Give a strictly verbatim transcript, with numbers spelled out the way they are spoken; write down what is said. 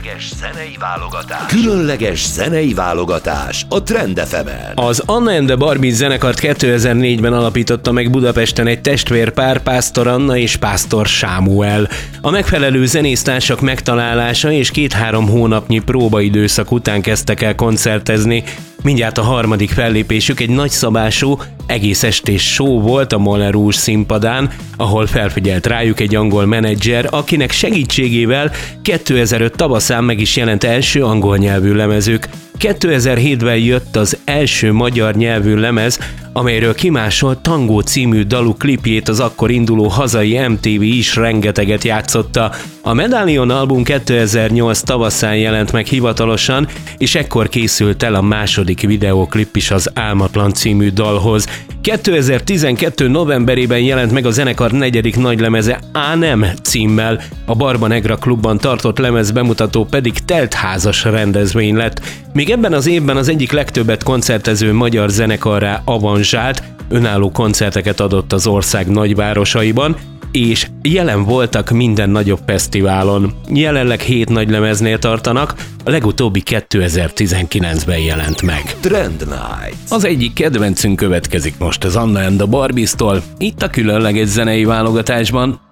Különleges zenei válogatás. Különleges zenei válogatás a Trend ef emen. Az Anna and the Barbie zenekart kétezer-négyben alapította meg Budapesten egy testvérpár, Pásztor Anna és Pásztor Sámuel. A megfelelő zenésztársak megtalálása és két-három hónapnyi próbaidőszak után kezdtek el koncertezni. Mindjárt a harmadik fellépésük egy nagyszabású, egész estés show volt a Moulin Rouge színpadán, ahol felfigyelt rájuk egy angol menedzser, akinek segítségével kétezer-öt tavaszán meg is jelent első angol nyelvű lemezük. kétezer-hétben jött az első magyar nyelvű lemez, amelyről kimásolt Tangó című daluk klipjét az akkor induló hazai em té vé is rengeteget játszotta. A Medallion album kétezer-nyolc tavaszán jelent meg hivatalosan, és ekkor készült el a második videóklip is az Álmatlan című dalhoz. kétezer-tizenkettő novemberében jelent meg a zenekar negyedik nagylemeze Á nem címmel, a Barba Negra klubban tartott lemez bemutató pedig teltházas rendezvény lett. Még ebben az évben az egyik legtöbbet koncertező magyar zenekarrá avanzsált, önálló koncerteket adott az ország nagyvárosaiban, és jelen voltak minden nagyobb fesztiválon. Jelenleg hét nagylemeznél tartanak, a legutóbbi kétezer-tizenkilencben jelent meg. Trend Night. Az egyik kedvencünk következik most az Anna and the Barbie-tól, itt a különleges zenei válogatásban.